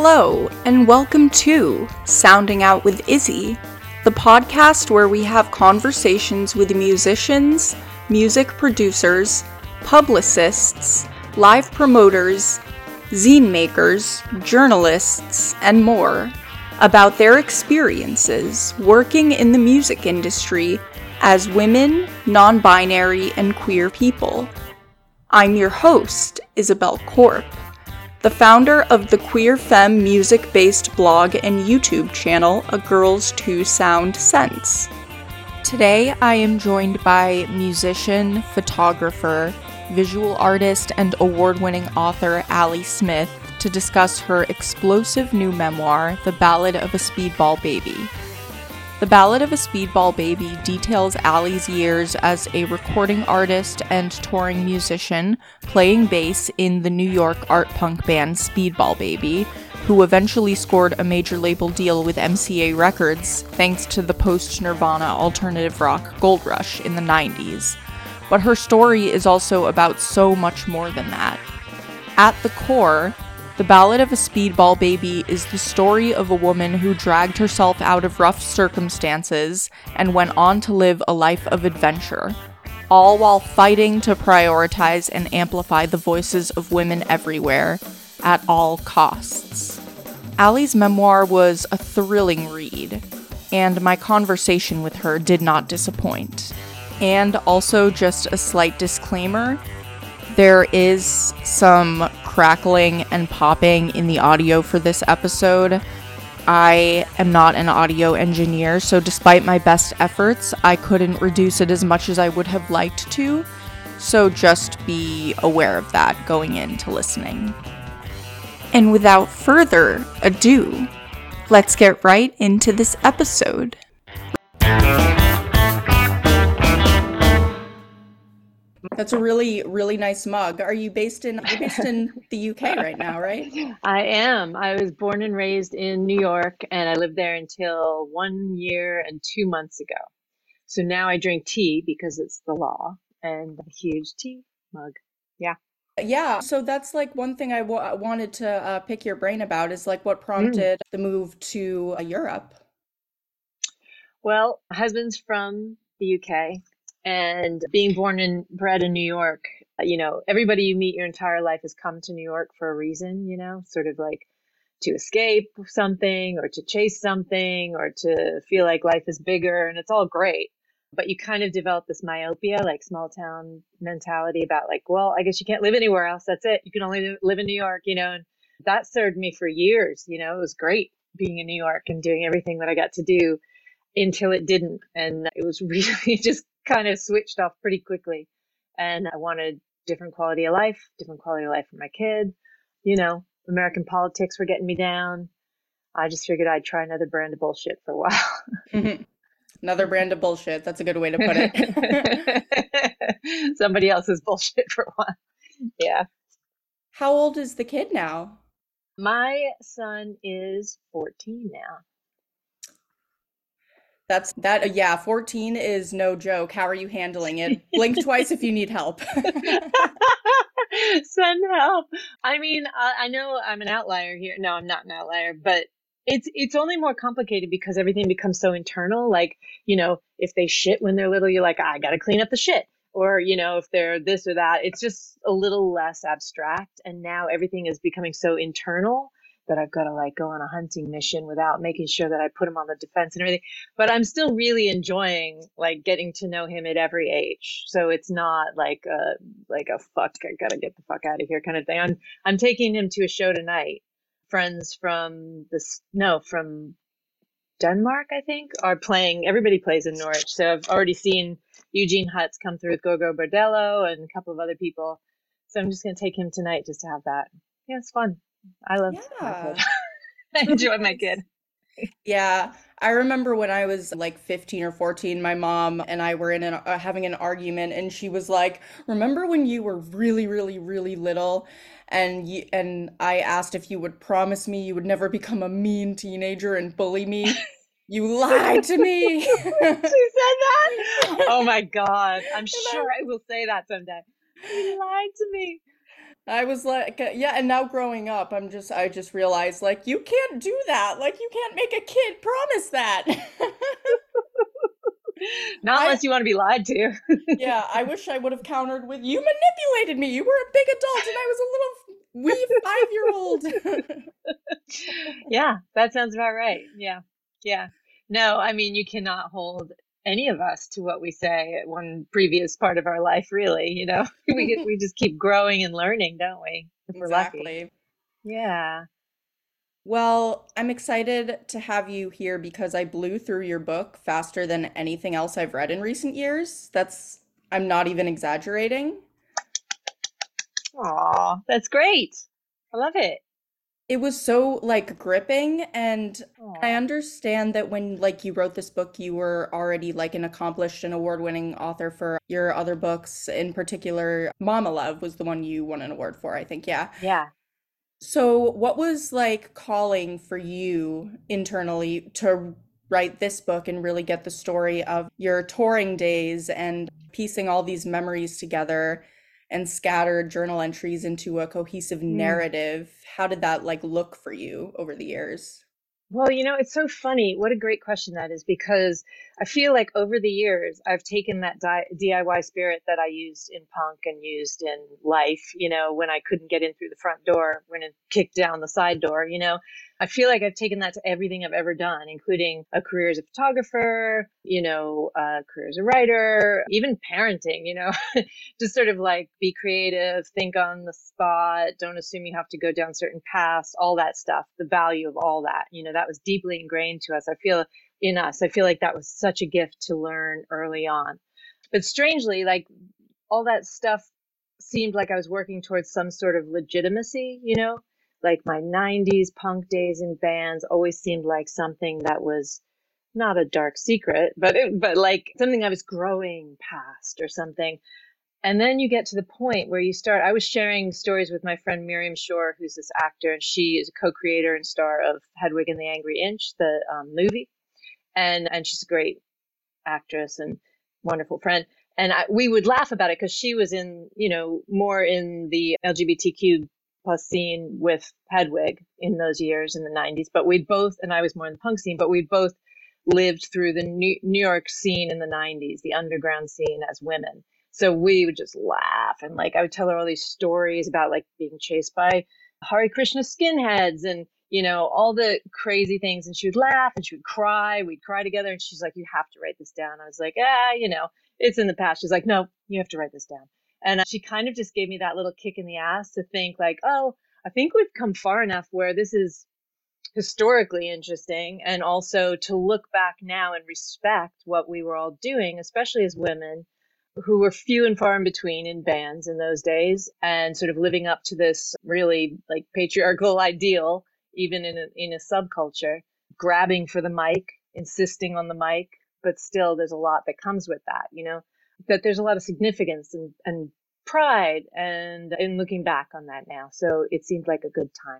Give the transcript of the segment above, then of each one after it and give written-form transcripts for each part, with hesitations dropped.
Hello, and welcome to Sounding Out with Izzy, the podcast where we have conversations with musicians, music producers, publicists, live promoters, zine makers, journalists, and more about their experiences working in the music industry as women, non-binary, and queer people. I'm your host, Isabel Korp, the founder of the Queer Femme music-based blog and YouTube channel, A Girls Two Sound Sense. Today, I am joined by musician, photographer, visual artist, and award-winning author Allie Smith to discuss her explosive new memoir, The Ballad of a Speedball Baby. The Ballad of a Speedball Baby details Allie's years as a recording artist and touring musician, playing bass in the New York art punk band Speedball Baby, who eventually scored a major label deal with MCA Records thanks to the post-Nirvana alternative rock gold rush in the 90s. But her story is also about so much more than that. At the core, The Ballad of a Speedball Baby is the story of a woman who dragged herself out of rough circumstances and went on to live a life of adventure, all while fighting to prioritize and amplify the voices of women everywhere, at all costs. Allie's memoir was a thrilling read, and my conversation with her did not disappoint. And also, just a slight disclaimer, there is some crackling and popping in the audio for this episode. I am not an audio engineer, so despite my best efforts, I couldn't reduce it as much as I would have liked to, so just be aware of that going into listening. And without further ado, let's get right into this episode. That's a really, really nice mug. Are you based in the UK right now, right? I am. I was born and raised in New York, and I lived there until 1 year and 2 months ago. So now I drink tea because it's the law, and a huge tea mug. Yeah. Yeah, so that's like one thing I wanted to pick your brain about is like what Mm. prompted the move to Europe. Well, my husband's from the UK, and being born and bred in New York, everybody you meet your entire life has come to New York for a reason, sort of like to escape something or to chase something or to feel like life is bigger, and it's all great. But you kind of develop this myopia, like small town mentality about like, well, I guess you can't live anywhere else. That's it. You can only live in New York, and that served me for years. It was great being in New York and doing everything that I got to do until it didn't. And it was really just kind of switched off pretty quickly. And I wanted different quality of life for my kid. American politics were getting me down. I just figured I'd try another brand of bullshit for a while. Another brand of bullshit. That's a good way to put it. Somebody else's bullshit for a while. Yeah. How old is the kid now? My son is 14 now. Yeah, 14 is no joke. How are you handling it? Blink twice if you need help. Send help. I mean, I know I'm an outlier here. No, I'm not an outlier, but it's only more complicated because everything becomes so internal. Like, if they shit when they're little, you're like, I got to clean up the shit. Or, if they're this or that, it's just a little less abstract. And now everything is becoming so internal that I've got to like go on a hunting mission without making sure that I put him on the defense and everything. But I'm still really enjoying like getting to know him at every age. So it's not like a fuck, I gotta get the fuck out of here kind of thing. I'm taking him to a show tonight. Friends from Denmark, I think, are playing. Everybody plays in Norwich. So I've already seen Eugene Hutz come through with Gogo Bordello and a couple of other people. So I'm just going to take him tonight just to have that. Yeah, it's fun. I love my kid. I enjoy my kid. Yeah, I remember when I was like 15 or 14, my mom and I were having an argument, and she was like, "Remember when you were really, really, really little, and I asked if you would promise me you would never become a mean teenager and bully me? You lied to me." She said that? Oh my God. I'm sure I will say that someday. You lied to me. I was like, yeah, and now growing up, I just realized, like, you can't do that. Like, you can't make a kid promise that. Not I, unless you want to be lied to. yeah, I wish I would have countered with, you manipulated me. You were a big adult and I was a little wee 5-year-old. Yeah, that sounds about right. Yeah. Yeah. No, I mean, you cannot hold any of us to what we say at one previous part of our life, really. We just keep growing and learning, don't we? If we're lucky. Exactly. Yeah. Well, I'm excited to have you here because I blew through your book faster than anything else I've read in recent years. I'm not even exaggerating. Aw, that's great. I love it. It was so like gripping, and I Aw. understand that when like you wrote this book, you were already like an accomplished and award-winning author for your other books. In particular, Mama Love was the one you won an award for, I think. Yeah. Yeah. So, what was like calling for you internally to write this book and really get the story of your touring days and piecing all these memories together and scattered journal entries into a cohesive Mm. narrative? How did that like look for you over the years? Well, it's so funny. What a great question that is, because I feel like over the years, I've taken that DIY spirit that I used in punk and used in life, when I couldn't get in through the front door, when it kicked down the side door. I feel like I've taken that to everything I've ever done, including a career as a photographer, a career as a writer, even parenting, just sort of like be creative, think on the spot, don't assume you have to go down certain paths, all that stuff, the value of all that, that was deeply ingrained to us. I feel like that was such a gift to learn early on. But strangely, like all that stuff seemed like I was working towards some sort of legitimacy, like my 90s punk days in bands always seemed like something that was not a dark secret, but like something I was growing past or something. And then you get to the point where I was sharing stories with my friend Miriam Shore, who's this actor, and she is a co-creator and star of Hedwig and the Angry Inch, the movie. And she's a great actress and wonderful friend. And we would laugh about it because she was more in the LGBTQ plus scene with Hedwig in those years in the 90s. But and I was more in the punk scene, but we'd both lived through the New York scene in the 90s, the underground scene as women. So we would just laugh. And like, I would tell her all these stories about like being chased by Hare Krishna skinheads and all the crazy things. And she would laugh and she would cry. We'd cry together. And she's like, you have to write this down. I was like, it's in the past. She's like, no, you have to write this down. And she kind of just gave me that little kick in the ass to think like, oh, I think we've come far enough where this is historically interesting, and also to look back now and respect what we were all doing, especially as women who were few and far in between in bands in those days, and sort of living up to this really like patriarchal ideal, even in a subculture, grabbing for the mic, insisting on the mic, but still there's a lot that comes with that, that there's a lot of significance and pride and in looking back on that now. So it seemed like a good time.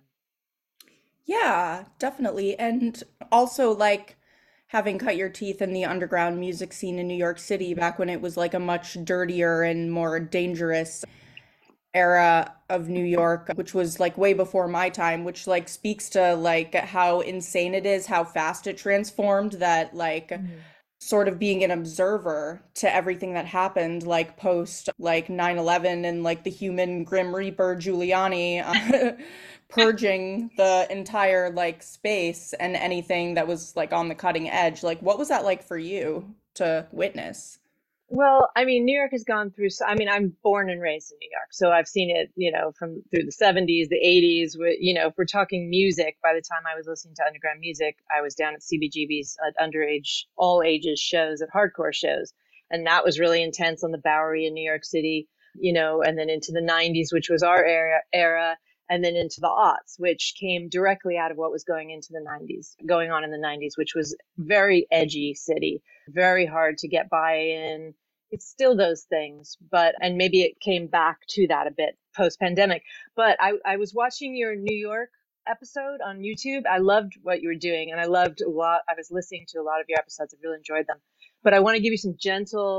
Yeah, definitely. And also, like, having cut your teeth in the underground music scene in New York City back when it was like a much dirtier and more dangerous era of New York, which was like way before my time, which like speaks to like how insane it is, how fast it transformed, that like Mm. sort of being an observer to everything that happened like post like 9/11 and like the human grim reaper Giuliani purging the entire like space and anything that was like on the cutting edge. Like what was that like for you to witness? Well, I mean, New York has gone through, I mean, I'm born and raised in New York, so I've seen it, from through the 70s, the 80s, if we're talking music, by the time I was listening to underground music, I was down at CBGB's at underage, all ages shows, at hardcore shows. And that was really intense on the Bowery in New York City, and then into the 90s, which was our era, and then into the aughts, which came directly out of what was going on in the 90s, which was very edgy city, very hard to get by in. It's still those things, and maybe it came back to that a bit post pandemic. But I was watching your New York episode on YouTube. I loved what you were doing, and I loved a lot. I was listening to a lot of your episodes. I really enjoyed them. But I want to give you some gentle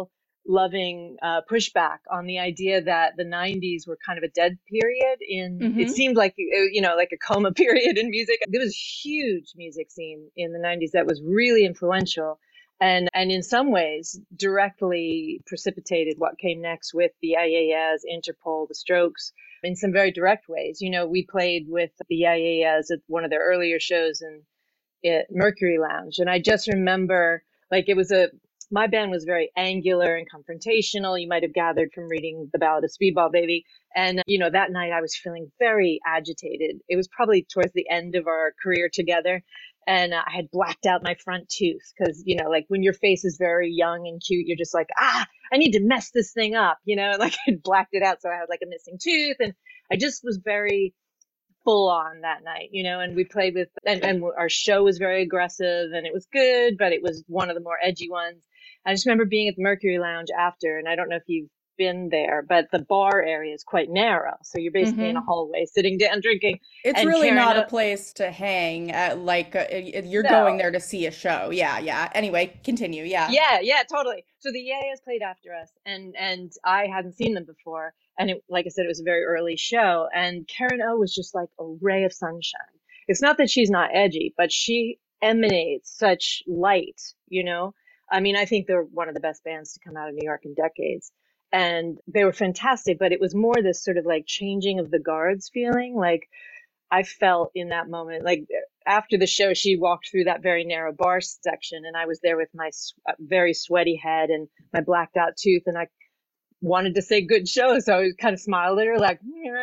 loving pushback on the idea that the 90s were kind of a dead period it seemed like, like a coma period in music. There was a huge music scene in the 90s that was really influential and in some ways directly precipitated what came next with the IAS, Interpol, the Strokes, in some very direct ways. We played with the IAS at one of their earlier shows at Mercury Lounge. And I just remember my band was very angular and confrontational. You might have gathered from reading The Ballad of Speedball Baby. And, that night I was feeling very agitated. It was probably towards the end of our career together. And I had blacked out my front tooth because, like when your face is very young and cute, you're just like, I need to mess this thing up, like I blacked it out. So I had like a missing tooth and I just was very full on that night, and we played with, and our show was very aggressive and it was good, but it was one of the more edgy ones. I just remember being at the Mercury Lounge after, and I don't know if you've been there, but the bar area is quite narrow. So you're basically in a hallway sitting down drinking. It's and really Karen, not a place to hang at, you're No. going there to see a show. Yeah. Anyway, continue. Yeah. Yeah, totally. So the EAS played after us and I hadn't seen them before. And like I said, it was a very early show. And Karen O was just like a ray of sunshine. It's not that she's not edgy, but she emanates such light, I mean, I think they're one of the best bands to come out of New York in decades. And they were fantastic, but it was more this sort of like changing of the guards feeling. Like I felt in that moment, like after the show, she walked through that very narrow bar section and I was there with my very sweaty head and my blacked out tooth. And I wanted to say good show. So I kind of smiled at her like,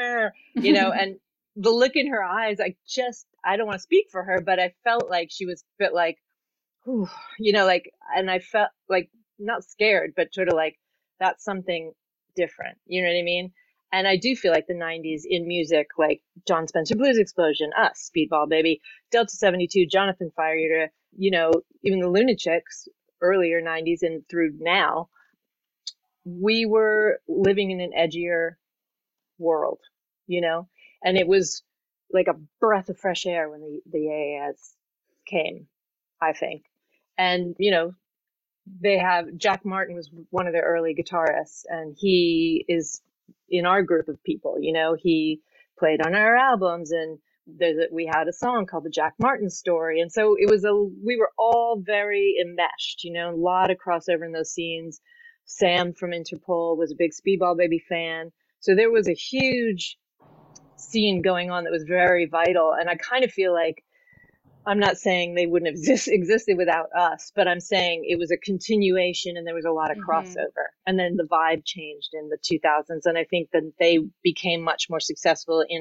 and the look in her eyes, I don't want to speak for her, but I felt like she was a bit like, whew, and I felt like not scared, but sort of like that's something different. You know what I mean? And I do feel like the 90s in music, like John Spencer Blues Explosion, us, Speedball Baby, Delta 72, Jonathan Fire Eater, even the Lunatics, earlier 90s and through now, we were living in an edgier world, and it was like a breath of fresh air when the AAS came, I think. And, they have Jack Martin was one of their early guitarists, and he is in our group of people. He played on our albums, and we had a song called the Jack Martin Story, and so we were all very enmeshed. A lot of crossover in those scenes. Sam from Interpol was a big Speedball Baby fan, so there was a huge scene going on that was very vital. And I kind of feel like I'm not saying they wouldn't have existed without us, but I'm saying it was a continuation and there was a lot of crossover. And then the vibe changed in the 2000s. And I think that they became much more successful in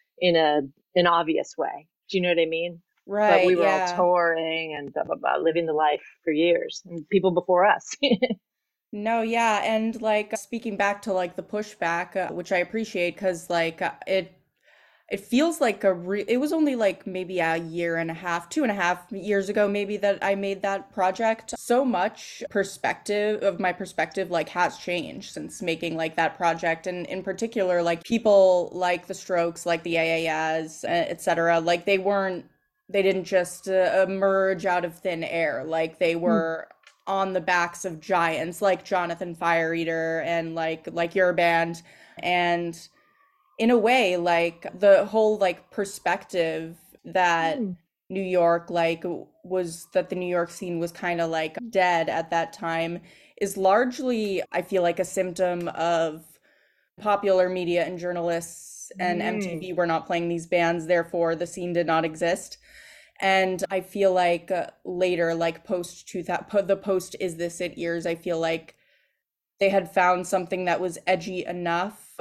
an obvious way. Do you know what I mean? Right. But we were all touring and blah, blah, blah, living the life for years and people before us. No, yeah. And like speaking back to like the pushback, which I appreciate because like it feels like it was only like maybe a year and a half, 2.5 years ago, maybe that I made that project. So much my perspective like has changed since making like that project. And in particular, like people like the Strokes, like the AAS, etc. Like they didn't just emerge out of thin air. Like they were on the backs of giants like Jonathan Fire Eater and like your band. And in a way, like the whole like perspective that New York like was that the New York scene was kind of like dead at that time is largely, I feel like, a symptom of popular media and journalists and MTV were not playing these bands, therefore the scene did not exist. And I feel like later, like the post Is This It years, I feel like they had found something that was edgy enough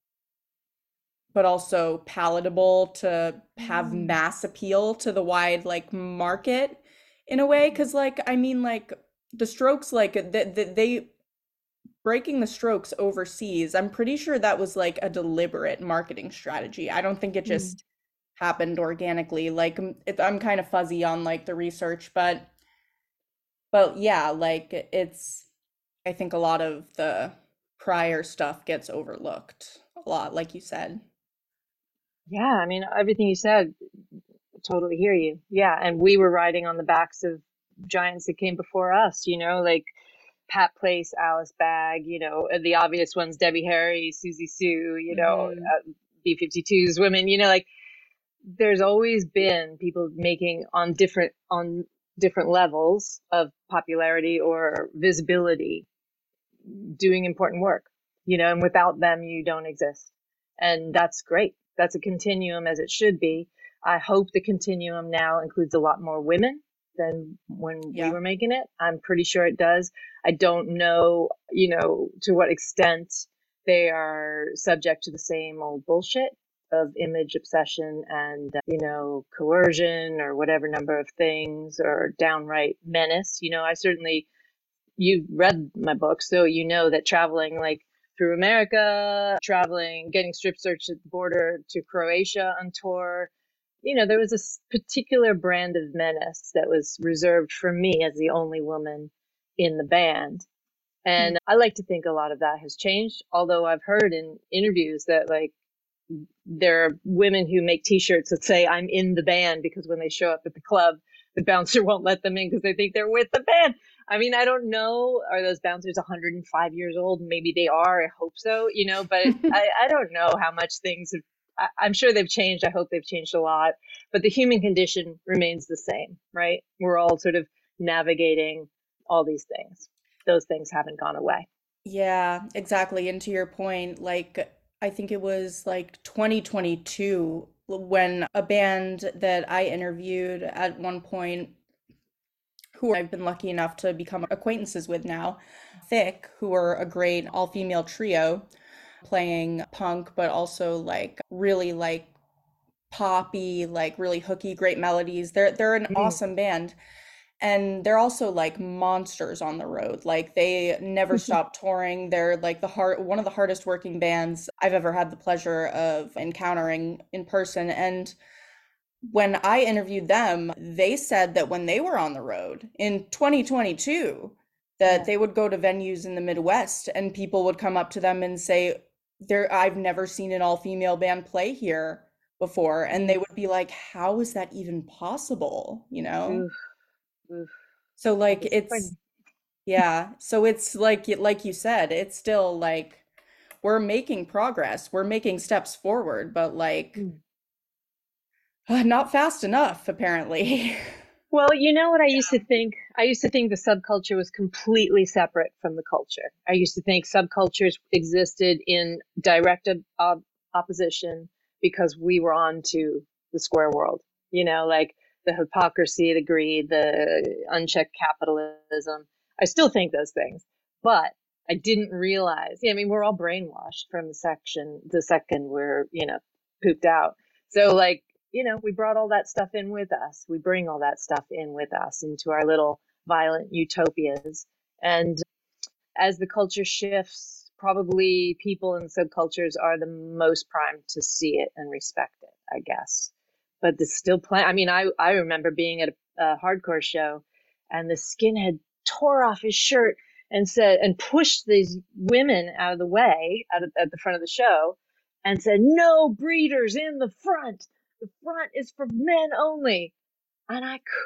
but also palatable to have mass appeal to the wide like market in a way. Cause like, I mean, like the Strokes, like they breaking the Strokes overseas, I'm pretty sure that was like a deliberate marketing strategy. I don't think it just happened organically. Like I'm kind of fuzzy on like the research, but yeah, like I think a lot of the prior stuff gets overlooked a lot, like you said. Yeah, I mean, everything you said, totally hear you. Yeah, and we were riding on the backs of giants that came before us, like Pat Place, Alice Bag, the obvious ones, Debbie Harry, Susie Sue, B-52's women, like there's always been people making on different levels of popularity or visibility, doing important work, and without them, you don't exist. And that's great. That's a continuum, as it should be. I hope the continuum now includes a lot more women than when we were making it. I'm pretty sure it does. I don't know, to what extent they are subject to the same old bullshit of image obsession and, coercion or whatever number of things, or downright menace. You've read my book, so that traveling like through America, getting strip searched at the border to Croatia on tour, there was a particular brand of menace that was reserved for me as the only woman in the band. And I like to think a lot of that has changed, although I've heard in interviews that like there are women who make t-shirts that say I'm in the band, because when they show up at the club, the bouncer won't let them in because they think they're with the band. I mean, I don't know. Are those bouncers 105 years old? Maybe they are. I hope so, but I don't know how much things have, I'm sure they've changed. I hope they've changed a lot, but the human condition remains the same, right? We're all sort of navigating all these things. Those things haven't gone away. Yeah, exactly. And to your point, like, I think it was like 2022 when a band that I interviewed at one point, who I've been lucky enough to become acquaintances with now, Thick, who are a great all-female trio playing punk, but also like really like poppy, like really hooky, great melodies. They're an awesome band. And they're also like monsters on the road. Like they never stop touring. They're like one of the hardest working bands I've ever had the pleasure of encountering in person. And when I interviewed them, they said that when they were on the road in 2022, that they would go to venues in the Midwest and people would come up to them and say, I've never seen an all-female band play here before. And they would be like, how is that even possible? Oof. So like so it's like you said, it's still like we're making progress, we're making steps forward, but like not fast enough apparently. Well, you know what I used to think? I used to think the subculture was completely separate from the culture. I used to think subcultures existed in direct opposition because we were on to the square world, like the hypocrisy, the greed, the unchecked capitalism. I still think those things, but I didn't realize, I mean, we're all brainwashed from the second we're, pooped out. So like, we brought all that stuff in with us. We bring all that stuff in with us into our little violent utopias. And as the culture shifts, probably people in subcultures are the most primed to see it and respect it, I guess. But there's still plenty. I mean, I remember being at a hardcore show and the skinhead tore off his shirt and pushed these women out of the way at the front of the show and said, "No breeders in the front. The front is for men only." And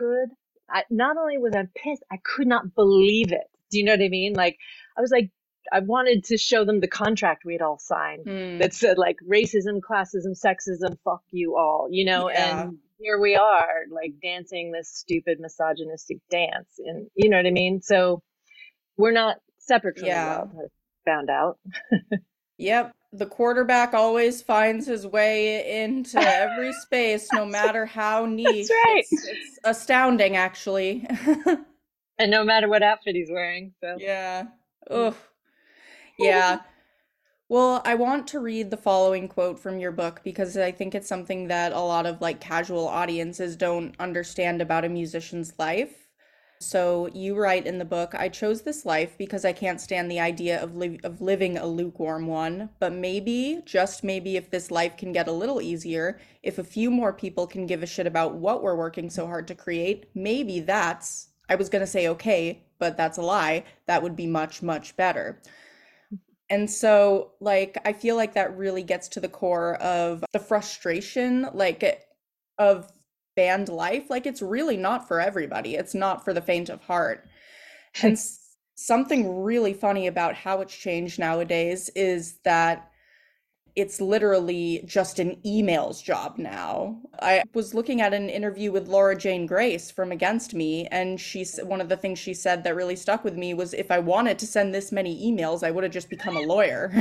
not only was I pissed, I could not believe it. Do you know what I mean? Like, I was like, I wanted to show them the contract we had all signed that said like racism, classism, sexism, fuck you all, and here we are like dancing this stupid misogynistic dance. And you know what I mean? So we're not separate from the world, I found out. Yep. The quarterback always finds his way into every space, no matter how niche. That's right. It's astounding, actually. And no matter what outfit he's wearing. So. Yeah. Ugh. Yeah. Well, I want to read the following quote from your book because I think it's something that a lot of like casual audiences don't understand about a musician's life. So you write in the book, I chose this life because I can't stand the idea of living a lukewarm one. But maybe, just maybe, if this life can get a little easier, if a few more people can give a shit about what we're working so hard to create, maybe I was going to say okay, but that's a lie. That would be much, much better. And so, like, I feel like that really gets to the core of the frustration, like, of band life. Like, it's really not for everybody. It's not for the faint of heart. And Something really funny about how it's changed nowadays is that it's literally just an emails job now. I was looking at an interview with Laura Jane Grace from Against Me, and one of the things she said that really stuck with me was if I wanted to send this many emails, I would have just become a lawyer.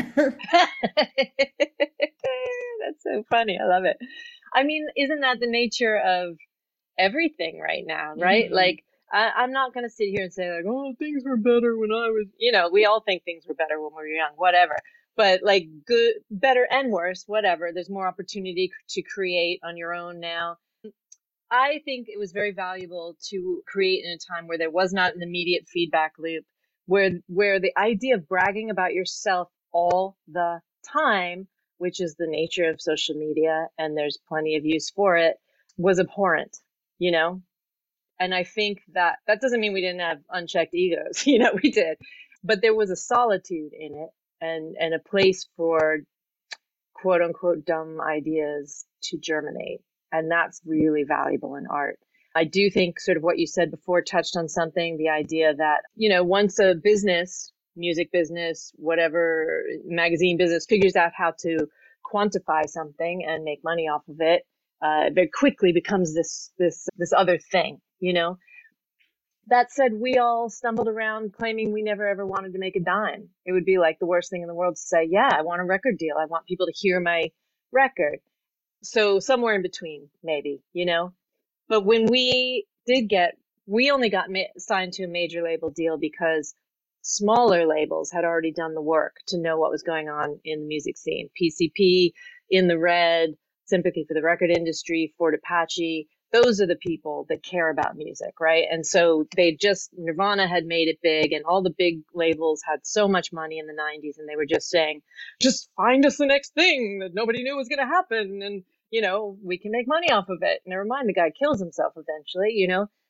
That's so funny. I love it. I mean, isn't that the nature of everything right now, right? Mhm. Like, I'm not going to sit here and say, like, oh, things were better when I was, we all think things were better when we were young, whatever. But like, good, better, and worse, whatever. There's more opportunity to create on your own now. I think it was very valuable to create in a time where there was not an immediate feedback loop, where the idea of bragging about yourself all the time, which is the nature of social media, and there's plenty of use for it, was abhorrent, you know? And I think that doesn't mean we didn't have unchecked egos, we did, but there was a solitude in it, and a place for quote unquote dumb ideas to germinate. And that's really valuable in art. I do think sort of what you said before touched on something, the idea that, once a business, music business, whatever, magazine business figures out how to quantify something and make money off of it, very quickly becomes this other thing, That said, we all stumbled around claiming we never ever wanted to make a dime. It would be like the worst thing in the world to say, yeah, I want a record deal. I want people to hear my record. So somewhere in between, maybe, But when we only got signed to a major label deal because smaller labels had already done the work to know what was going on in the music scene. PCP, In the Red, Sympathy for the Record Industry, Fort Apache. Those are the people that care about music, right? And so Nirvana had made it big, and all the big labels had so much money in the 90s, and they were just saying, just find us the next thing that nobody knew was going to happen. And, we can make money off of it. Never mind, the guy kills himself eventually,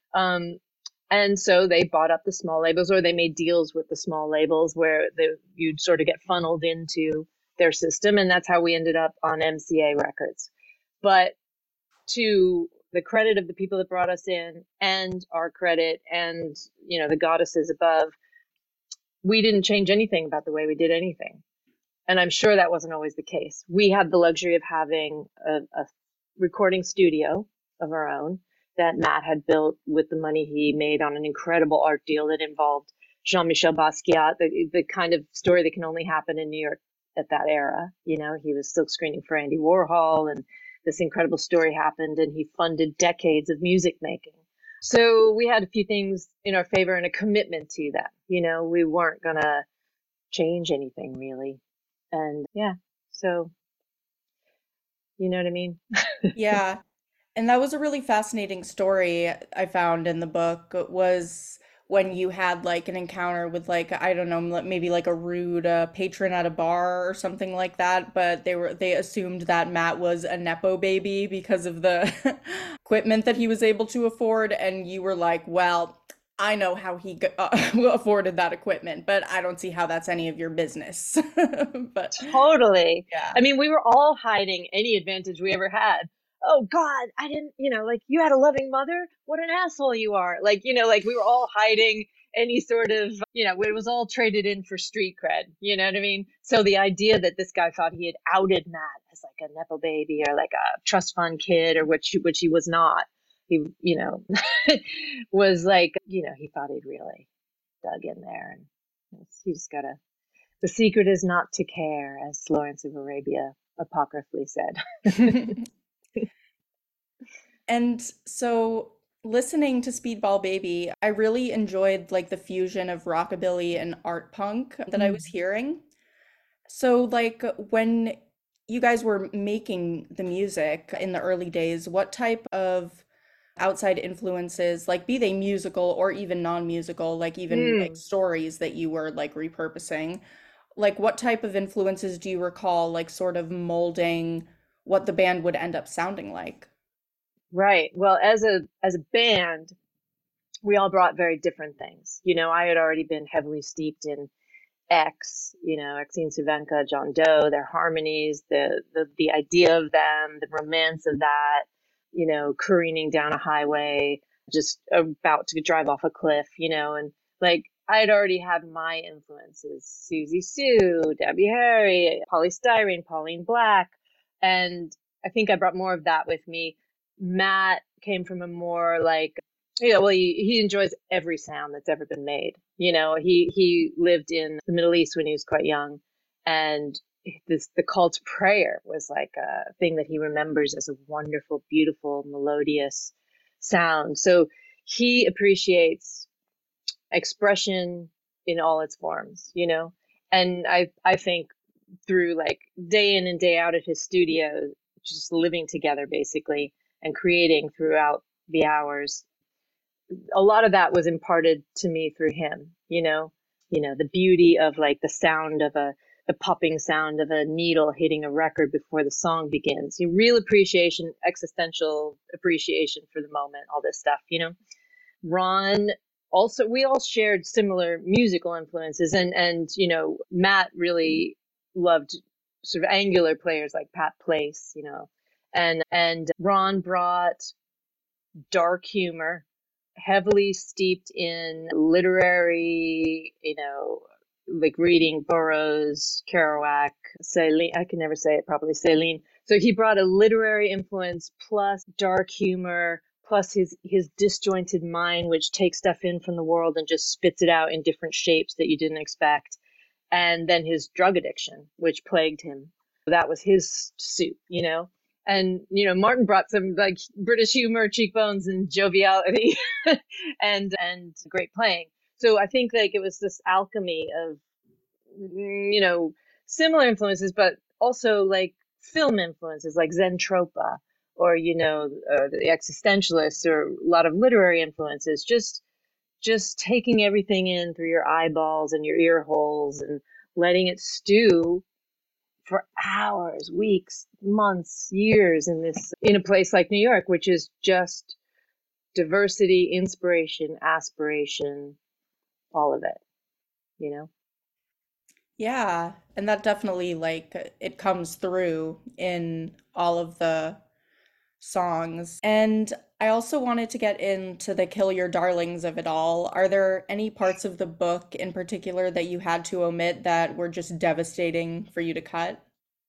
and so they bought up the small labels, or they made deals with the small labels where you'd sort of get funneled into their system. And that's how we ended up on MCA Records. But to the credit of the people that brought us in, and our credit, and, the goddesses above, we didn't change anything about the way we did anything. And I'm sure that wasn't always the case. We had the luxury of having a recording studio of our own that Matt had built with the money he made on an incredible art deal that involved Jean-Michel Basquiat, the kind of story that can only happen in New York at that era. He was silk screening for Andy Warhol, and this incredible story happened, and he funded decades of music making. So we had a few things in our favor and a commitment to that. We weren't going to change anything really. And yeah, so you know what I mean? Yeah. And that was a really fascinating story I found in the book was when you had like an encounter with like I don't know maybe like a rude patron at a bar or something like that, but they assumed that Matt was a nepo baby because of the equipment that he was able to afford, and you were like, well, I know how afforded that equipment, but I don't see how that's any of your business. But Totally. yeah. I mean, we were all hiding any advantage we ever had. Oh God, I didn't, like you had a loving mother. What an asshole you are. Like, like we were all hiding any sort of, it was all traded in for street cred. You know what I mean? So the idea that this guy thought he had outed Matt as like a nepo baby or like a trust fund kid, or which he was not. He, was like, he thought he'd really dug in there, and you just gotta. The secret is not to care, as Lawrence of Arabia apocryphally said. And so listening to Speedball Baby, I really enjoyed like the fusion of rockabilly and art punk that I was Mm. hearing. So like when you guys were making the music in the early days, what type of outside influences, like be they musical or even non-musical, like even like Mm. stories that you were like repurposing, like what type of influences do you recall like sort of molding what the band would end up sounding like? Right. Well, as a band, we all brought very different things. I had already been heavily steeped in X, Exene Cervenka, John Doe, their harmonies, the idea of them, the romance of that, careening down a highway, just about to drive off a cliff, and like I'd already had my influences, Susie Sue, Debbie Harry, Polly Styrene, Pauline Black. And I think I brought more of that with me. Matt came from a more like, well, he enjoys every sound that's ever been made. He lived in the Middle East when he was quite young. And the call to prayer was like a thing that he remembers as a wonderful, beautiful, melodious sound. So he appreciates expression in all its forms, and I think through like day in and day out at his studio, just living together basically and creating throughout the hours, a lot of that was imparted to me through him. The beauty of like the popping sound of a needle hitting a record before the song begins. Real appreciation, existential appreciation for the moment, all this stuff. Ron also, we all shared similar musical influences, and Matt really loved sort of angular players like Pat Place, and Ron brought dark humor, heavily steeped in literary, like reading Burroughs, Kerouac, Céline. I can never say it properly, Céline. So he brought a literary influence plus dark humor plus his disjointed mind, which takes stuff in from the world and just spits it out in different shapes that you didn't expect. And then his drug addiction, which plagued him. That was his soup, And, Martin brought some like British humor, cheekbones, and joviality and great playing. So I think like it was this alchemy of, similar influences, but also like film influences like Zentropa or, the existentialists, or a lot of literary influences, just taking everything in through your eyeballs and your ear holes and letting it stew for hours, weeks, months, years in a place like New York, which is just diversity, inspiration, aspiration, all of it. Yeah, and that definitely like it comes through in all of the songs. And I also wanted to get into the kill your darlings of it all. Are there any parts of the book in particular that you had to omit that were just devastating for you to cut?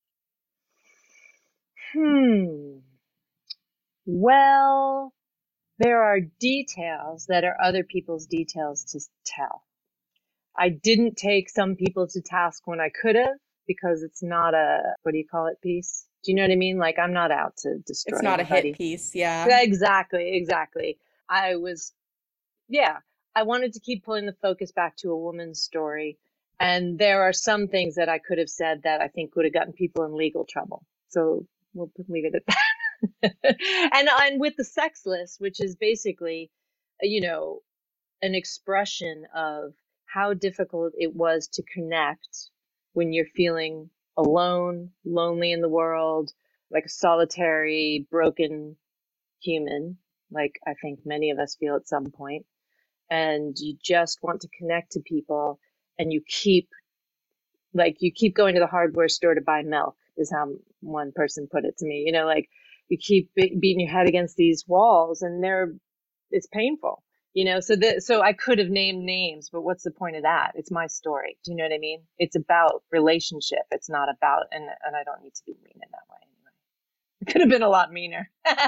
Well, there are details that are other people's details to tell. I didn't take some people to task when I could have, because it's not a, what do you call it, piece? Do you know what I mean? Like, I'm not out to destroy It's not a hit anybody. piece, yeah. Exactly. I wanted to keep pulling the focus back to a woman's story. And there are some things that I could have said that I think would have gotten people in legal trouble. So we'll leave it at that. and with the sex list, which is basically, an expression of how difficult it was to connect when you're feeling alone, lonely in the world, like a solitary, broken human, like I think many of us feel at some point. And you just want to connect to people, and you keep going to the hardware store to buy milk, is how one person put it to me. Like you keep beating your head against these walls, and it's painful. So I could have named names, but what's the point of that? It's my story. Do you know what I mean? It's about relationship. It's not about, and I don't need to be mean in that way anyway. It could have been a lot meaner.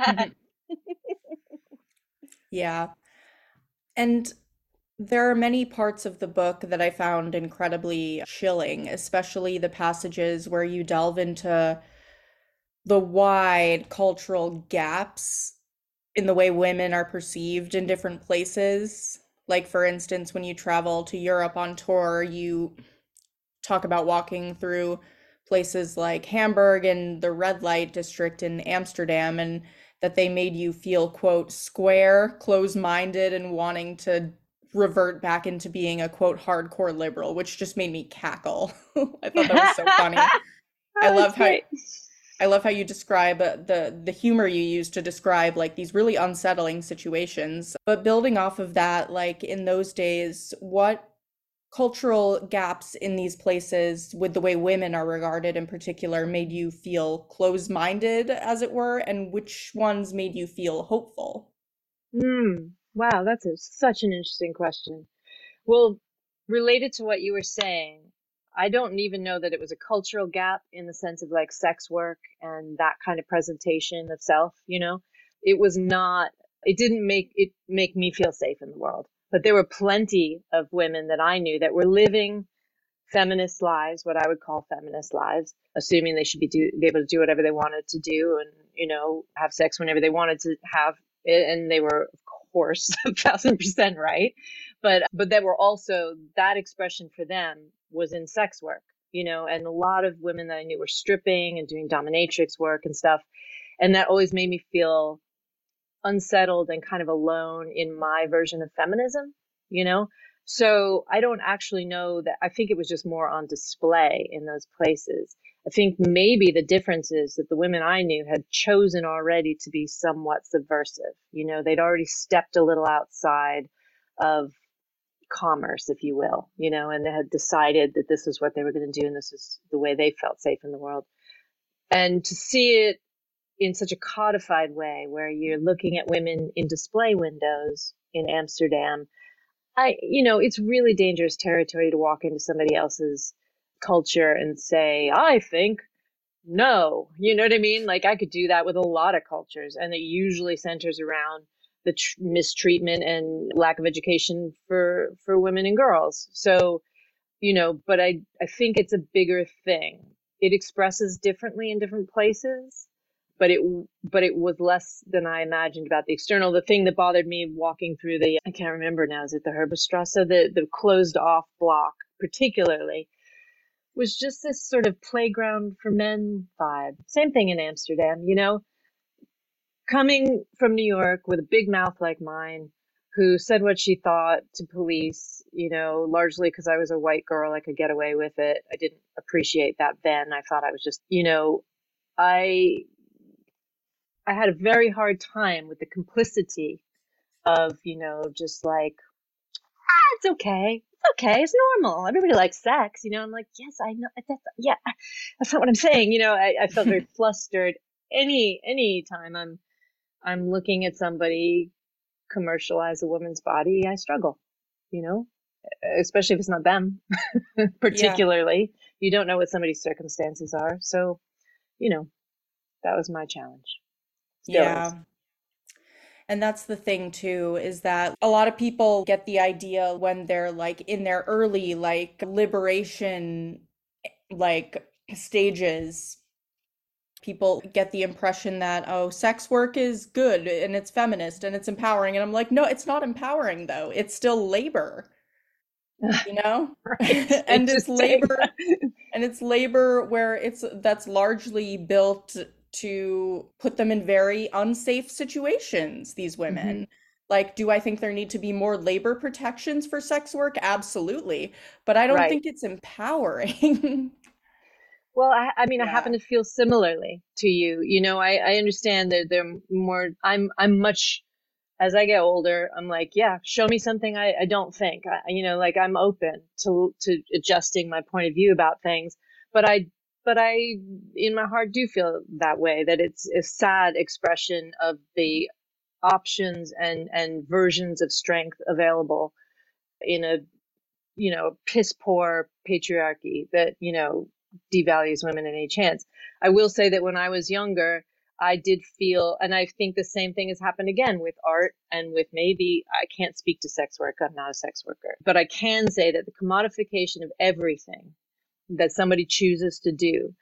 Yeah. And there are many parts of the book that I found incredibly chilling, especially the passages where you delve into the wide cultural gaps in the way women are perceived in different places. Like, for instance, when you travel to Europe on tour, you talk about walking through places like Hamburg and the red light district in Amsterdam, and that they made you feel, quote, square, close-minded, and wanting to revert back into being a, quote, hardcore liberal, which just made me cackle. I thought that was so funny. I love how Great. I love how you describe the humor you use to describe like these really unsettling situations. But building off of that, like in those days, what cultural gaps in these places with the way women are regarded in particular made you feel closed-minded, as it were, and which ones made you feel hopeful? Wow, that's such an interesting question. Well, related to what you were saying, I don't even know that it was a cultural gap in the sense of like sex work and that kind of presentation of self, you know. It was not, it didn't make me feel safe in the world. But there were plenty of women that I knew that were living feminist lives, what I would call feminist lives, assuming they should be able to do whatever they wanted to do and, you know, have sex whenever they wanted to have it. And they were, of course, 1,000% right. But that were also, that expression for them was in sex work, you know, and a lot of women that I knew were stripping and doing dominatrix work and stuff. And that always made me feel unsettled and kind of alone in my version of feminism, you know? So I don't actually know that. I think it was just more on display in those places. I think maybe the difference is that the women I knew had chosen already to be somewhat subversive. You know, they'd already stepped a little outside of commerce, if you will, you know, and they had decided that this is what they were going to do and this is the way they felt safe in the world. And to see it in such a codified way where you're looking at women in display windows in Amsterdam, you know, it's really dangerous territory to walk into somebody else's culture and say, I think no, you know what I mean? Like I could do that with a lot of cultures, and it usually centers around the mistreatment and lack of education for women and girls. So, you know, but I think it's a bigger thing. It expresses differently in different places, but it was less than I imagined about the external. The thing that bothered me walking through I can't remember now, is it the Herberstrasse, the closed off block particularly, was just this sort of playground for men vibe. Same thing in Amsterdam, you know, coming from New York with a big mouth like mine, who said what she thought to police, you know, largely because I was a white girl, I could get away with it. I didn't appreciate that then. I thought I was just, you know, I had a very hard time with the complicity of, you know, just like, it's okay. It's okay. It's normal. Everybody likes sex, you know. I'm like, yes, I know. Yeah, that's not what I'm saying. You know, I felt very flustered. Any time I'm looking at somebody commercialize a woman's body, I struggle. You know, especially if it's not them. Yeah. Particularly, you don't know what somebody's circumstances are. So, you know, that was my challenge. Still is. Yeah. And that's the thing too, is that a lot of people get the idea when they're like in their early like liberation like stages. People get the impression that, oh, sex work is good and it's feminist and it's empowering. And I'm like, no, it's not empowering though. It's still labor, you know? Right. And it's Interesting. labor, and it's labor where that's largely built to put them in very unsafe situations, these Hmm. women. Like, do I think there need to be more labor protections for sex work? Absolutely. But I don't Right. think it's empowering. Well, I mean, I happen Yeah. to feel similarly to you. You know, I understand that they're more, I'm much, as I get older, I'm like, yeah, show me something I don't think, you know, like I'm open to adjusting my point of view about things. But I, in my heart do feel that way, that it's a sad expression of the options and versions of strength available in a, you know, piss poor patriarchy that, you know, devalues women in any chance. I will say that when I was younger, I did feel, and I think the same thing has happened again with art and with, maybe, I can't speak to sex work, I'm not a sex worker, but I can say that the commodification of everything that somebody chooses to do,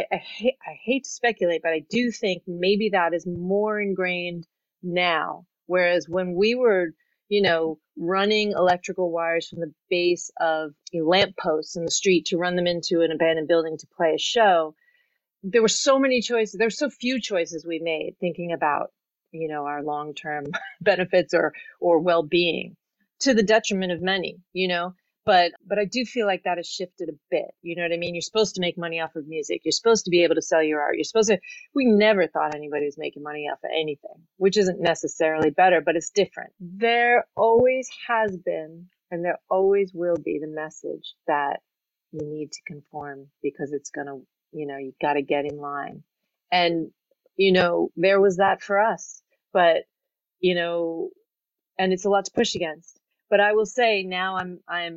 I hate to speculate, but I do think maybe that is more ingrained now. Whereas when we were, you know, running electrical wires from the base of lampposts in the street to run them into an abandoned building to play a show, there were so many choices. There were so few choices we made thinking about, you know, our long-term benefits or well-being, to the detriment of many, you know. But I do feel like that has shifted a bit. You know what I mean? You're supposed to make money off of music. You're supposed to be able to sell your art. You're supposed to. We never thought anybody was making money off of anything, which isn't necessarily better, but it's different. There always has been, and there always will be, the message that you need to conform because it's going to, you know, you got to get in line. And, you know, there was that for us, but, you know, and it's a lot to push against. But I will say now I'm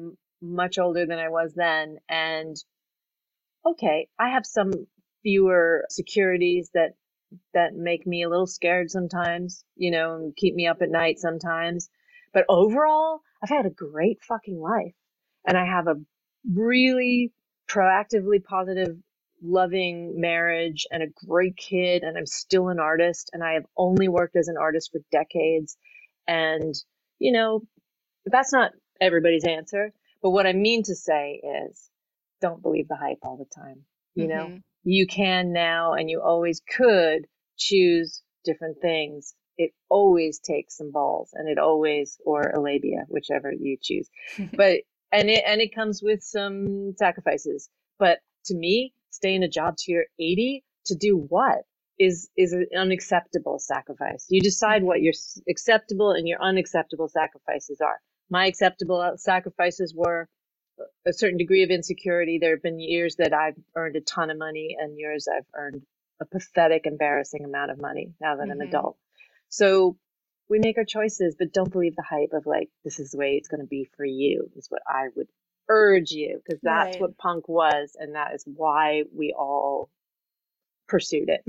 much older than I was then. And okay, I have some fewer securities that make me a little scared sometimes, and keep me up at night sometimes. But overall, I've had a great fucking life. And I have a really proactively positive, loving marriage and a great kid. And I'm still an artist. And I have only worked as an artist for decades. And, you know, that's not everybody's answer. But what I mean to say is don't believe the hype all the time. Mm-hmm. You can now, and you always could choose different things. It always takes some balls, and it always, or a labia, whichever you choose. But, and it comes with some sacrifices. But to me, stay in a job till you're 80 to do what is an unacceptable sacrifice. You decide what your acceptable and your unacceptable sacrifices are. My acceptable sacrifices were a certain degree of insecurity. There have been years that I've earned a ton of money, and years I've earned a pathetic, embarrassing amount of money now that I'm adult. So we make our choices, but don't believe the hype of like, this is the way it's going to be for you, is what I would urge you, because that's what punk was. And that is why we all pursued it.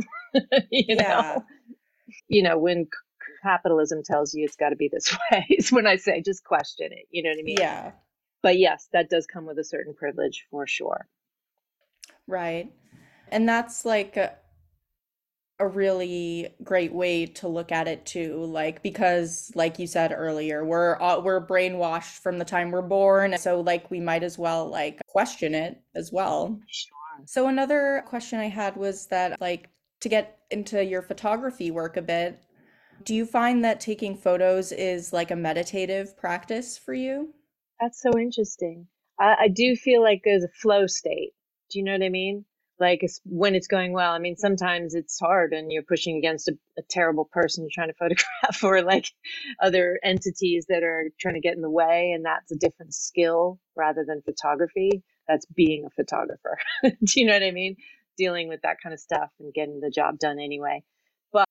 When capitalism tells you it's got to be this way, is when I say just question it. You know what I mean? Yeah. But yes, that does come with a certain privilege for sure. Right. And that's like a really great way to look at it too, like because like you said earlier, we're brainwashed from the time we're born, so like we might as well like question it as well. Sure. So another question I had was that like to get into your photography work a bit, do you find that taking photos is like a meditative practice for you? That's so interesting. I do feel like there's a flow state. Do you know what I mean? Like when it's going well. I mean, sometimes it's hard and you're pushing against a terrible person you're trying to photograph, or like other entities that are trying to get in the way. And that's a different skill rather than photography. That's being a photographer. Do you know what I mean? Dealing with that kind of stuff and getting the job done anyway. But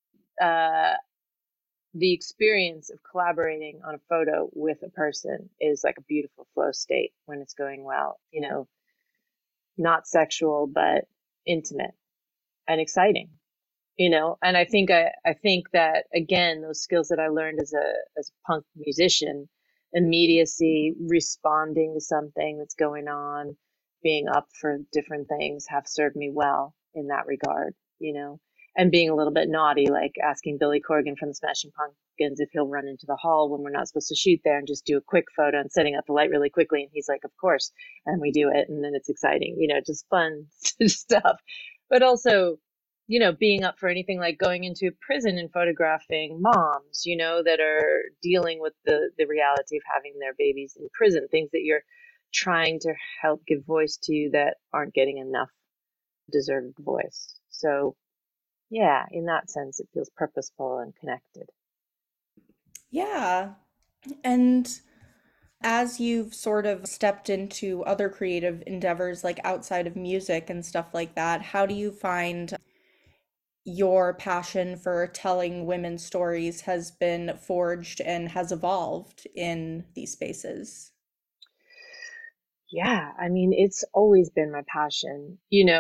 the experience of collaborating on a photo with a person is like a beautiful flow state when it's going well, not sexual, but intimate and exciting, and I think that again, those skills that I learned as a punk musician, immediacy, responding to something that's going on, being up for different things, have served me well in that regard, and being a little bit naughty, like asking Billy Corgan from the Smashing Pumpkins if he'll run into the hall when we're not supposed to shoot there and just do a quick photo and setting up the light really quickly. And he's like, of course. And we do it. And then it's exciting, just fun stuff. But also, being up for anything like going into a prison and photographing moms, that are dealing with the reality of having their babies in prison, things that you're trying to help give voice to that aren't getting enough deserved voice. So yeah, in that sense, it feels purposeful and connected. Yeah. And as you've sort of stepped into other creative endeavors like outside of music and stuff like that, how do you find your passion for telling women's stories has been forged and has evolved in these spaces? Yeah, I mean, it's always been my passion.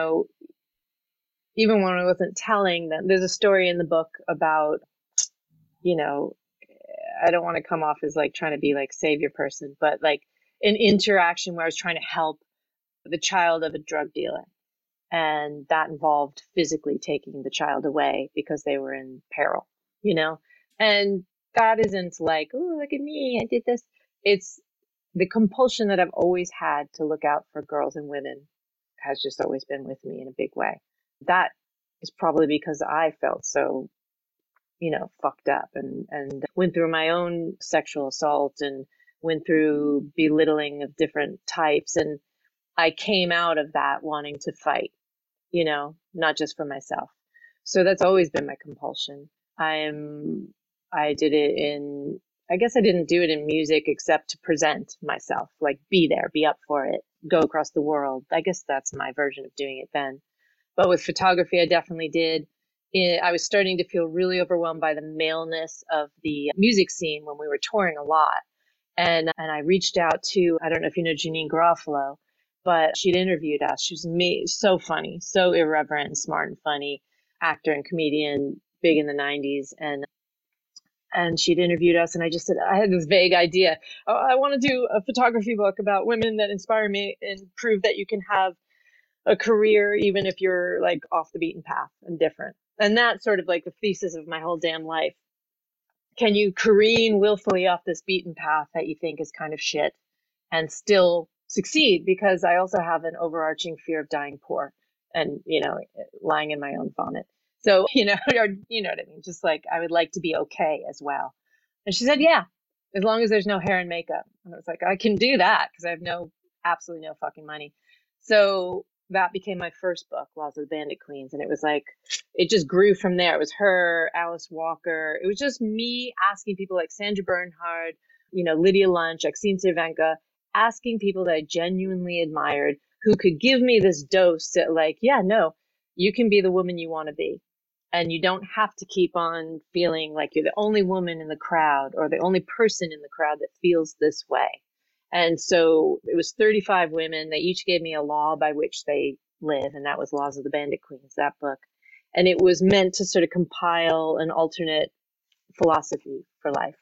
Even when I wasn't telling them, there's a story in the book about, you know, I don't want to come off as like trying to be like savior person, but like an interaction where I was trying to help the child of a drug dealer. And that involved physically taking the child away because they were in peril, And that isn't like, oh, look at me, I did this. It's the compulsion that I've always had to look out for girls and women has just always been with me in a big way. That is probably because I felt so, fucked up and went through my own sexual assault and went through belittling of different types. And I came out of that wanting to fight, not just for myself. So that's always been my compulsion. I did it I guess I didn't do it in music except to present myself, like be there, be up for it, go across the world. I guess that's my version of doing it then. But with photography, I definitely did. I was starting to feel really overwhelmed by the maleness of the music scene when we were touring a lot. And I reached out to, I don't know if you know Janine Garofalo, but she'd interviewed us. She was so funny, so irreverent and smart and funny, actor and comedian, big in the 90s. And she'd interviewed us, and I just said, I had this vague idea. Oh, I want to do a photography book about women that inspire me and prove that you can have a career even if you're like off the beaten path and different. And that's sort of like the thesis of my whole damn life. Can you careen willfully off this beaten path that you think is kind of shit and still succeed? Because I also have an overarching fear of dying poor and, lying in my own vomit. So, or, you know what I mean? Just like, I would like to be okay as well. And she said, yeah, as long as there's no hair and makeup. And I was like, I can do that because I have absolutely no fucking money. So that became my first book, Laws of the Bandit Queens. And it was like, it just grew from there. It was her, Alice Walker. It was just me asking people like Sandra Bernhard, Lydia Lunch, Exene Cervenka, asking people that I genuinely admired who could give me this dose that like, yeah, no, you can be the woman you want to be. And you don't have to keep on feeling like you're the only woman in the crowd or the only person in the crowd that feels this way. And so it was 35 women. They each gave me a law by which they live. And that was Laws of the Bandit Queens, that book. And it was meant to sort of compile an alternate philosophy for life,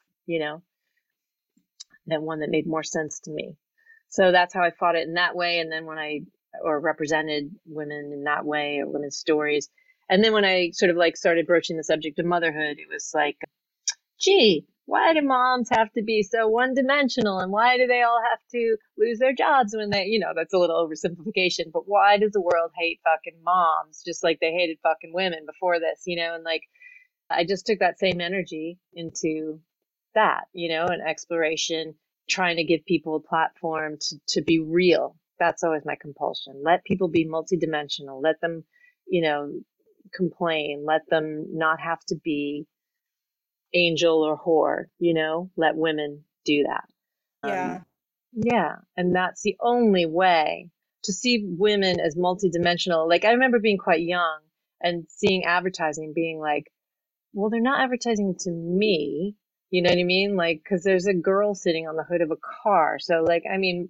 than one that made more sense to me. So that's how I fought it in that way. And then or represented women in that way, or women's stories. And then when I sort of like started broaching the subject of motherhood, it was like, gee, why do moms have to be so one-dimensional? And why do they all have to lose their jobs when they, that's a little oversimplification, but why does the world hate fucking moms just like they hated fucking women before this, and like, I just took that same energy into that, an exploration, trying to give people a platform to be real. That's always my compulsion. Let people be multidimensional. Let them, complain. Let them not have to be angel or whore, let women do that. Yeah. Yeah. And that's the only way to see women as multidimensional. Like, I remember being quite young and seeing advertising being like, well, they're not advertising to me. You know what I mean? Like, because there's a girl sitting on the hood of a car. So, like, I mean,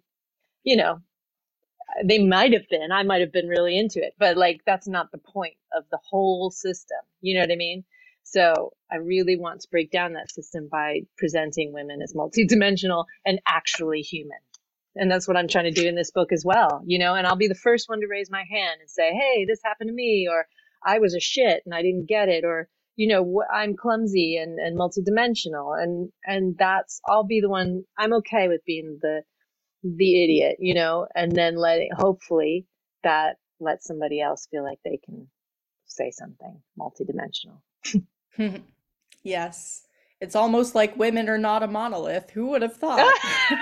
they might have been. I might have been really into it. But, like, that's not the point of the whole system. You know what I mean? So I really want to break down that system by presenting women as multidimensional and actually human. And that's what I'm trying to do in this book as well, and I'll be the first one to raise my hand and say, hey, this happened to me, or I was a shit and I didn't get it, or, I'm clumsy and multidimensional. And I'll be the one. I'm okay with being the idiot, and then hopefully that lets somebody else feel like they can say something multidimensional. Yes. It's almost like women are not a monolith. Who would have thought?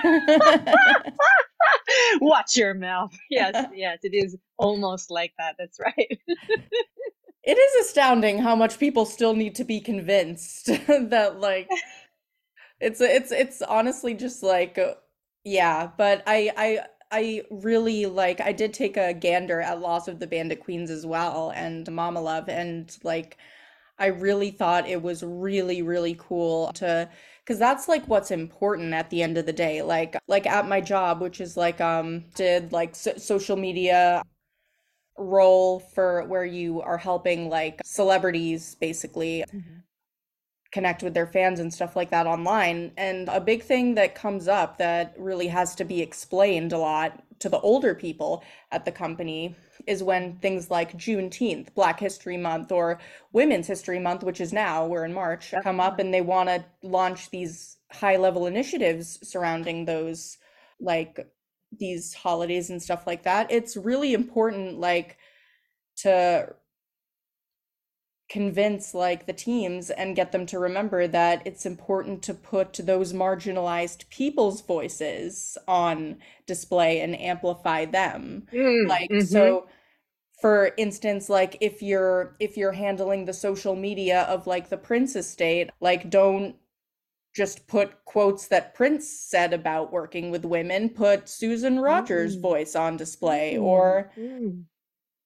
Watch your mouth. Yes, it is almost like that. That's right. It is astounding how much people still need to be convinced that like it's honestly just like yeah, but I really like I did take a gander at Laws of the Bandit Queens as well and Mama Love, and like I really thought it was really, really cool because that's like what's important at the end of the day. Like at my job, which is like did like social media role for where you are helping like celebrities basically connect with their fans and stuff like that online. And a big thing that comes up that really has to be explained a lot to the older people at the company is when things like Juneteenth, Black History Month, or Women's History Month, which is now, we're in March, come up and they want to launch these high-level initiatives surrounding those, like, these holidays and stuff like that. It's really important, like, to convince like the teams and get them to remember that it's important to put those marginalized people's voices on display and amplify them. So for instance, like if you're handling the social media of like the Prince estate, like don't just put quotes that Prince said about working with women, put Susan Rogers' voice on display, or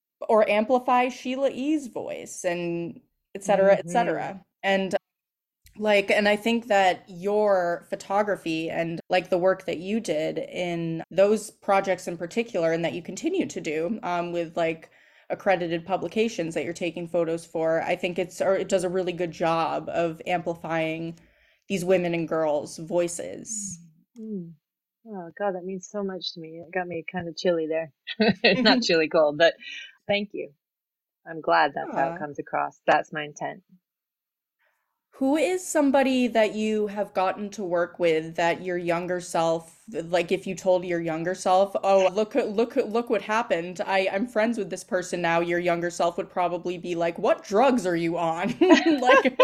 amplify Sheila E.'s voice, and et cetera, et cetera. And Like, and I think that your photography and like the work that you did in those projects in particular, and that you continue to do with like accredited publications that you're taking photos for, I think it does a really good job of amplifying these women and girls' voices. Mm. Oh God, that means so much to me. It got me kind of chilly there. Not chilly cold, but thank you. I'm glad that's how it Yeah. comes across. That's my intent. Who is somebody that you have gotten to work with that your younger self, like if you told your younger self, "Oh, look what happened. I'm friends with this person now," your younger self would probably be like, "What drugs are you on?" Like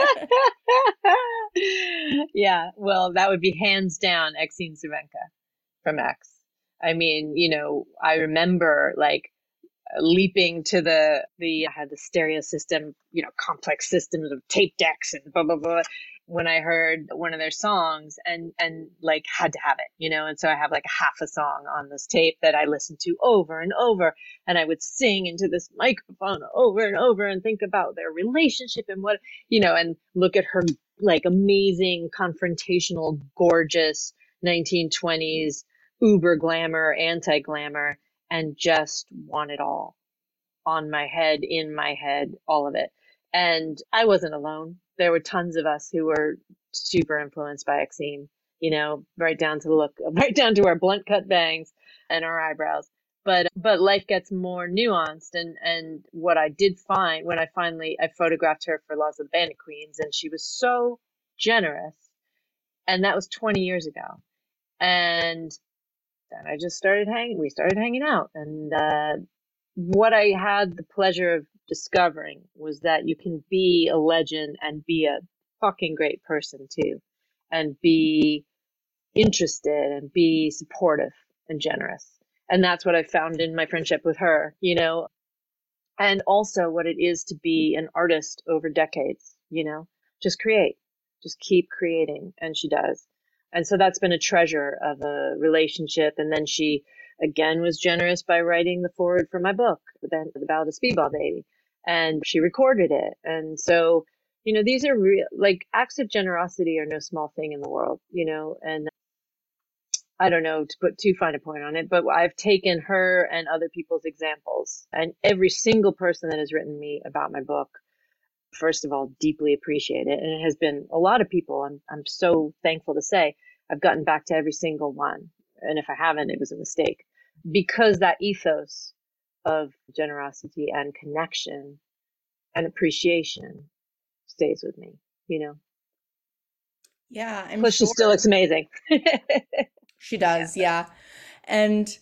Yeah, well, that would be hands down Exene Cervenka from X. I mean, I remember like leaping to the I had the stereo system, complex systems of tape decks and blah blah blah. When I heard one of their songs and like had to have it, and so I have like half a song on this tape that I listened to over and over, and I would sing into this microphone over and over and think about their relationship and what, and look at her like amazing confrontational, gorgeous 1920s uber glamour, anti glamour, and just want it all on my head, in my head, all of it. And I wasn't alone. There were tons of us who were super influenced by Exene, right down to the look, right down to our blunt cut bangs and our eyebrows. But life gets more nuanced, and what I did find when I photographed her for Laws of the Bandit Queens, and she was so generous, and that was 20 years ago. And then we started hanging out. And what I had the pleasure of discovering was that you can be a legend and be a fucking great person too, and be interested and be supportive and generous. And that's what I found in my friendship with her, and also what it is to be an artist over decades, just create, just keep creating. And she does. And so that's been a treasure of a relationship. And then she again was generous by writing the foreword for my book, The Ballad of Speedball Baby. And she recorded it. And so, these are real, like acts of generosity are no small thing in the world, and I don't know to put too fine a point on it, but I've taken her and other people's examples, and every single person that has written me about my book, first of all, deeply appreciate it. And it has been a lot of people. I'm so thankful to say I've gotten back to every single one. And if I haven't, it was a mistake, because that ethos of generosity and connection and appreciation stays with me, yeah, I'm Plus she still sure looks amazing. she Yeah. does. Yeah. And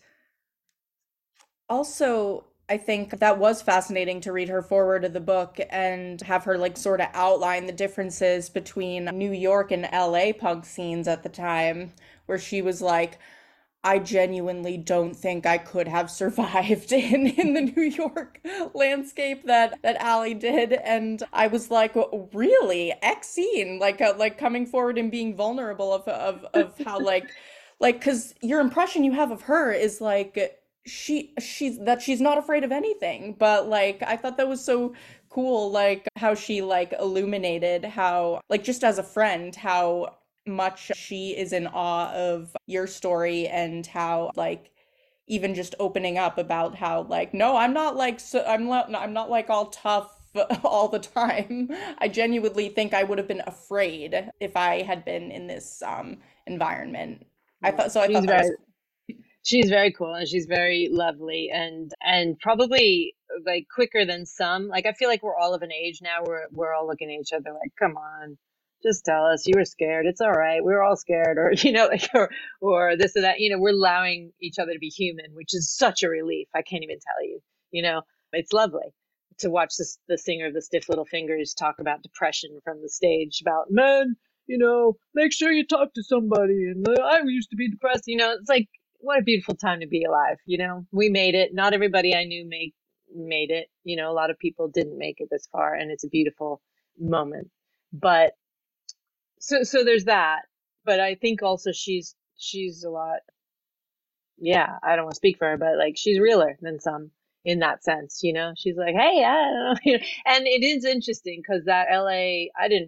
also, I think that was fascinating to read her forward of the book and have her like sort of outline the differences between New York and LA punk scenes at the time, where she was like, I genuinely don't think I could have survived in the New York landscape that Allie did. And I was like, really? Exene, like coming forward and being vulnerable of how because your impression you have of her is like she's not afraid of anything. But like I thought that was so cool, like how she like illuminated how like just as a friend how much she is in awe of your story, and how like even just opening up about how like no, I'm not like I'm not like all tough all the time. I genuinely think I would have been afraid if I had been in this environment. Yeah, I thought that was she's very cool, and she's very lovely, and probably like quicker than some. Like I feel like we're all of an age now where we're all looking at each other like, come on, just tell us you were scared. It's all right. We're all scared, or like, or this or that. We're allowing each other to be human, which is such a relief. I can't even tell you. It's lovely to watch the singer of the Stiff Little Fingers talk about depression from the stage, about men, make sure you talk to somebody. And I used to be depressed. It's like, what a beautiful time to be alive. We made it. Not everybody I knew made it. A lot of people didn't make it this far, and it's a beautiful moment. But so there's that. But I think also she's a lot. Yeah, I don't want to speak for her, but like she's realer than some in that sense. She's like, hey, I don't know. And it is interesting because that LA,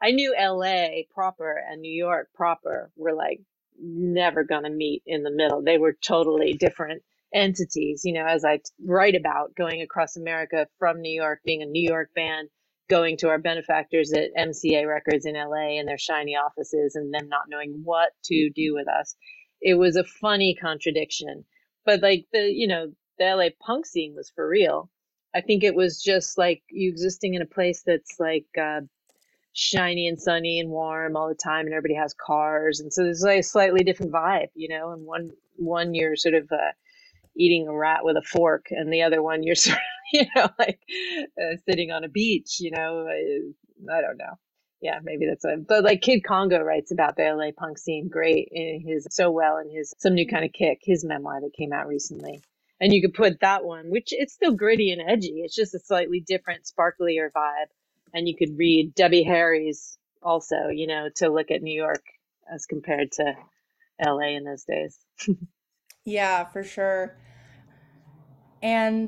I knew LA proper and New York proper were like never going to meet in the middle. They were totally different entities, as I write about going across America from New York, being a New York band, going to our benefactors at MCA Records in LA and their shiny offices and them not knowing what to do with us. It was a funny contradiction. But like the LA punk scene was for real. I think it was just like you existing in a place that's like shiny and sunny and warm all the time, and everybody has cars, and so there's like a slightly different vibe, and one you're sort of eating a rat with a fork, and the other one you're sort of like sitting on a beach. I don't know. Yeah, maybe but like Kid Congo writes about the LA punk scene great in his Some New Kind of Kick, his memoir that came out recently. And you could put that one, which it's still gritty and edgy. It's just a slightly different, sparklier vibe. And you could read Debbie Harry's also, to look at New York as compared to LA in those days. Yeah, for sure. And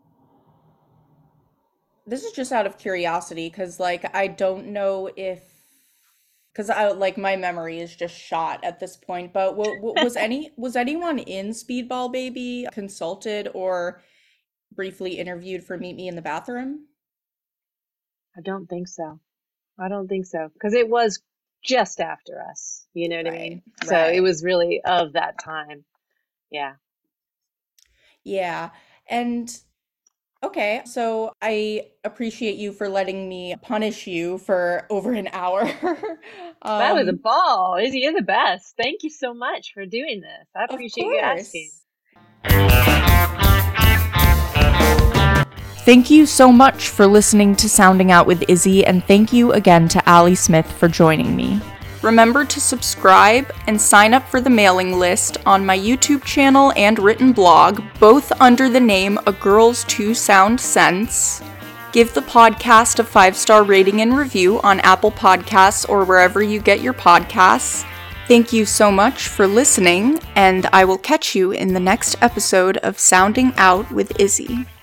this is just out of curiosity, because I don't know because my memory is just shot at this point. But was anyone in Speedball Baby consulted or briefly interviewed for Meet Me in the Bathroom? I don't think so. Because it was just after us. You know what I mean? So it was really of that time. Yeah. Yeah. And okay, so I appreciate you for letting me punish you for over an hour. That was a ball. Izzy, you're the best. Thank you so much for doing this. I appreciate you asking. Thank you so much for listening to Sounding Out with Izzy, and thank you again to Allie Smith for joining me. Remember to subscribe and sign up for the mailing list on my YouTube channel and written blog, both under the name A Girl's Two Sound Sense. Give the podcast a 5-star rating and review on Apple Podcasts or wherever you get your podcasts. Thank you so much for listening, and I will catch you in the next episode of Sounding Out with Izzy.